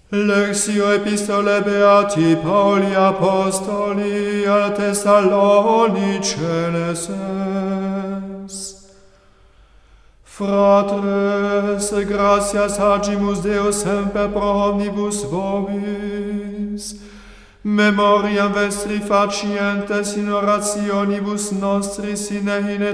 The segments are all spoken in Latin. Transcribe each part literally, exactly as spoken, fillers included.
Lectio Epistolae Beati Pauli Apostoli ad Thessalonicenses. Fratres, gratias agimus Deo semper pro omnibus vobis, memoriam vestri facientes in orationibus nostris in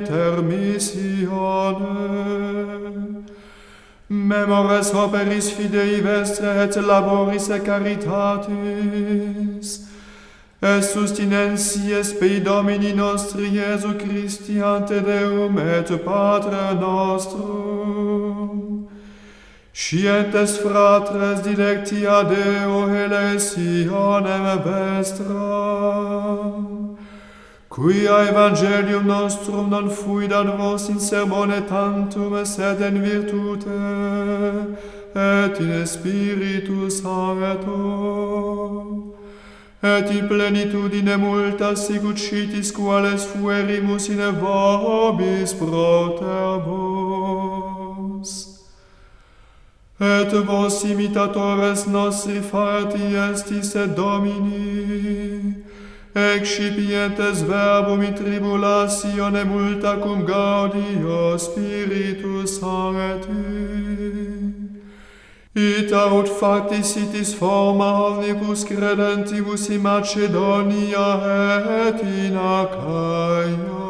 intermissione. Memores operis fidei vestre et laboris et caritatis, et sustinentie spei Domini nostri Iesu Christi ante Deum et Patre nostrum. Scientes fratres dilectia Deo elesionem vestra, quia evangelium nostrum non fuit ad vos in sermone tantum, sed in virtute, et in Spiritu Sancto, et in plenitudine multa sicut scitis quales fuerimus in vobis proter vos. Et vos imitatores nostri fati estis et Domini, excipientes verbum in tribulatione multa cum gaudio Spiritus Sancti. Ita ut factis itis forma omnibus credentibus in Macedonia et in Achaia.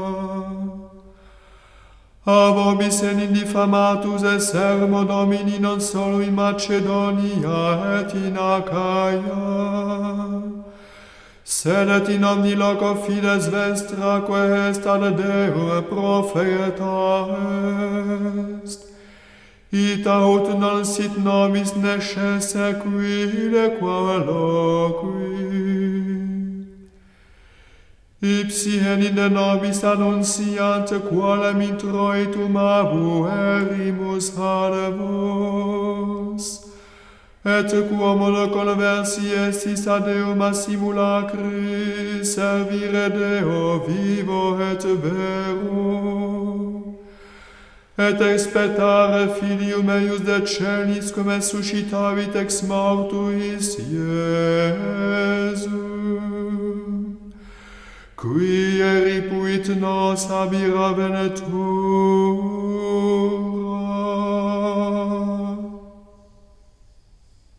A vobis en indifamatus et sermo Domini non solo in Macedonia et in Achaia, sed et in omni loco fides vestra quae est ad Deum profeta est. Ita ut non sit nobis necesse quide qua loqui. Ipsi heninde nobis annunciant qualem introitum abuerimus ad vos, et quum lo conversi estis ad Deum a simulacri, servire Deo vivo et vero, et expectare Filium eius de celis cum est suscitavit ex mortuis Iesu, qui eripuit nos abira venetur.